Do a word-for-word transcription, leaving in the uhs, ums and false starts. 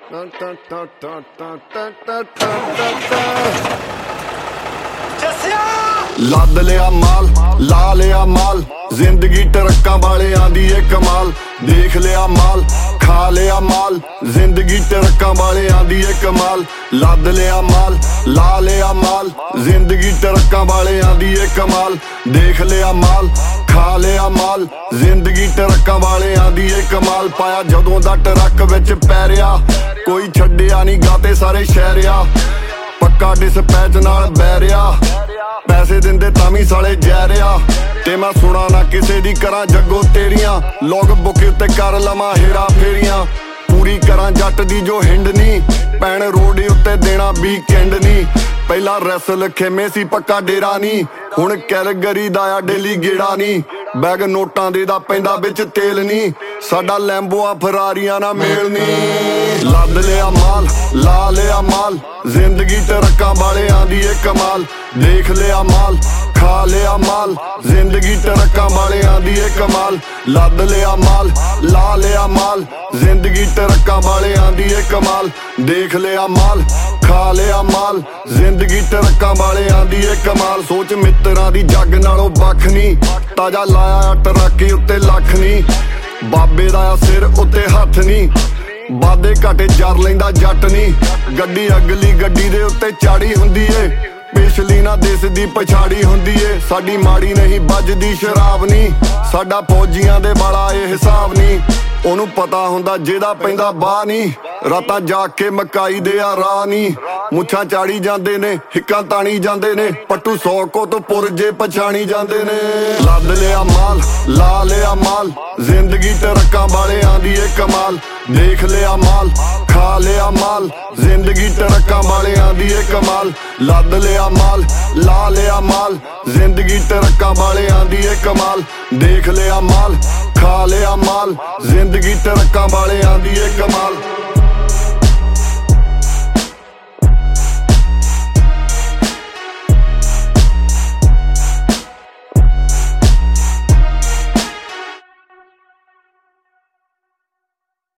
ਲੱਦ ਲਿਆ ਮਾਲ, ਲਾ ਲਿਆ ਮਾਲ, ਜ਼ਿੰਦਗੀ ਟਰੱਕਾਂ ਵਾਲਿਆਂ ਦੀ ਏ ਕਮਾਲ। ਦੇਖ ਲਿਆ ਮਾਲ, ਖਾ ਲਿਆ ਮਾਲ, ਜ਼ਿੰਦਗੀ ਟਰੱਕਾਂ ਵਾਲਿਆਂ ਦੀ ਏ ਕਮਾਲ। ਲੱਦ ਲਿਆ ਮਾਲ, ਲਾ ਲਿਆ ਮਾਲ, ਜ਼ਿੰਦਗੀ ਟਰੱਕਾਂ ਵਾਲਿਆਂ ਦੀ ਏ ਕਮਾਲ। ਦੇਖ ਲਿਆ ਮਾਲ, ਖਾ ਲਿਆ ਮਾਲ, ਜ਼ਿੰਦਗੀ ਟਰੱਕਾਂ ਵਾਲਿਆਂ ਦੀ ਏ ਕਮਾਲ। ਪਾਇਆ ਜਦੋਂ ਦਾ ਟਰੱਕ ਵਿੱਚ ਪੈਰਿਆ, ਕੋਈ ਛੱਡਿਆ ਨਹੀਂ ਗਾਤੇ ਸਾਰੇ ਸ਼ਹਿਰਿਆ। ਪੱਕਾ ਡਿਸਪੈਚ ਨਾਲ ਬੈਰਿਆ, ਪੈਸੇ ਦਿੰਦੇ ਤਾਂ ਵੀ ਸਾਲੇ ਜੈਰਿਆ। ਤੇ ਮੈਂ ਸੁਣਾ ਨਾ ਕਿਸੇ ਦੀ ਕਰਾਂ ਜੱਗੋ ਤੇਰੀਆਂ, ਲੋਗ ਬੁੱਕ ਉੱਤੇ ਕਰ ਲਵਾਂ ਹੇਰਾ ਫੇਰੀਆਂ। ਪੂਰੀ ਕਰਾਂ ਜੱਟ ਦੀ ਜੋ ਹਿੰਡ ਨੀ, ਪੈਣ ਰੋਡ ਉੱਤੇ ਦੇਣਾ ਵੀਕਐਂਡ ਨੀ। ਪਹਿਲਾਂ ਰੈਸਲ ਖੇਮੇ ਸੀ ਪੱਕਾ ਡੇਰਾ ਨੀ, ਹੁਣ ਕੈਲਗਰੀ ਦਾ ਆ ਡੇਲੀ ਗੇੜਾ ਨੀ। ਬੈਗ ਨੋਟਾਂ ਦੇ ਦਾ ਪੈਂਦਾ ਵਿੱਚ ਤੇਲ ਨੀ, ਸਾਡਾ ਲੈਂਬੋਆਂ ਫਰਾਰੀਆਂ ਨਾਲ ਮੇਲ ਨੀ। ਲੱਦ ਲਿਆ ਮਾਲ, ਲਾ ਲਿਆ ਮਾਲ, ਜ਼ਿੰਦਗੀ ਟਰੱਕਾਂ ਵਾਲਿਆਂ ਦੀ ਏ ਕਮਾਲ। ਦੇਖ ਲਿਆ ਮਾਲ, ਖਾ ਲਿਆ ਮਾਲ, ਜ਼ਿੰਦਗੀ ਟਰੱਕਾਂ ਵਾਲਿਆਂ ਦੀ ਏ ਕਮਾਲ। ਲੱਦ ਲਿਆ ਮਾਲ, ਲਾ ਲਿਆ ਮਾਲ, ਜ਼ਿੰਦਗੀ ਟਰੱਕਾਂ ਵਾਲਿਆਂ ਦੀ ਏ ਕਮਾਲ। ਦੇਖ ਲਿਆ ਮਾਲ, ਖਾ ਲਿਆ ਮਾਲ, ਜ਼ਿੰਦਗੀ ਟਰੱਕਾਂ ਵਾਲਿਆਂ ਦੀ ਏ ਕਮਾਲ। ਸੋਚ ਮਿੱਤਰਾਂ ਦੀ ਜੱਗ ਨਾਲੋਂ ਵੱਖ ਨੀ, ਤਾਜਾ ਲਾਇਆ ਟਰੱਕ ਉੱਤੇ ਲੱਖ ਨੀ। ਬਾਬੇ ਦਾ ਸਿਰ ਉੱਤੇ ਹੱਥ ਨੀ, ਵਾਦੇ ਘਾਟੇ ਜਰ ਲੈਂਦਾ ਜੱਟ ਨੀ। ਗੱਡੀ ਅਗਲੀ ਗੱਡੀ ਦੇ ਉੱਤੇ ਚਾੜੀ ਹੁੰਦੀ ਏ, ਪਿਛਲੀ ਨਾ ਦੇਸ ਦੀ ਪਛਾੜੀ ਹੁੰਦੀ ਏ। ਸਾਡੀ ਮਾੜੀ ਨਹੀਂ ਵੱਜਦੀ ਸ਼ਰਾਬ ਨੀ, ਸਾਡਾ ਫੌਜੀਆਂ ਦੇ ਵਾਲਾ ਇਹ ਹਿਸਾਬ ਨੀ। ਉਹਨੂੰ ਪਤਾ ਹੁੰਦਾ ਜਿਹਦਾ ਪੈਂਦਾ ਬਾਹ ਨੀ, ਰਾਤਾਂ ਜਾਗ ਕੇ ਮਕਾਈ ਦੇ ਆ ਰਾਹ ਨੀ। ਮੁੱਛਾਂ ਚਾੜੀ ਜਾਂਦੇ ਨੇ, ਹਿੱਕਾਂ ਤਾਣੀ ਜਾਂਦੇ ਨੇ, ਪੱਟੂ ਸੌ ਕੋ ਤੋਂ ਪੁਰਜੇ ਪਛਾਣੀ ਜਾਂਦੇ ਨੇ। ਲੱਦ ਲਿਆ ਮਾਲ, ਲਾ ਲਿਆ ਮਾਲ, ਜ਼ਿੰਦਗੀ ਟਰੱਕਾਂ ਵਾਲਿਆਂ ਦੀ ਏ ਕਮਾਲ। ਦੇਖ ਲਿਆ ਮਾਲ, ਖਾ ਲਿਆ ਮਾਲ, ਜ਼ਿੰਦਗੀ ਟਰੱਕਾਂ ਵਾਲਿਆਂ ਦੀ ਏ ਕਮਾਲ। ਲੱਦ ਲਿਆ ਮਾਲ, ਲਾ ਲਿਆ ਮਾਲ, ਜ਼ਿੰਦਗੀ ਟਰੱਕਾਂ ਵਾਲਿਆਂ ਦੀ ਏ ਕਮਾਲ। ਦੇਖ ਲਿਆ ਮਾਲ, ਖਾ ਲਿਆ ਮਾਲ, ਜ਼ਿੰਦਗੀ ਟਰੱਕਾਂ ਵਾਲਿਆਂ ਦੀ ਏ ਕਮਾਲ।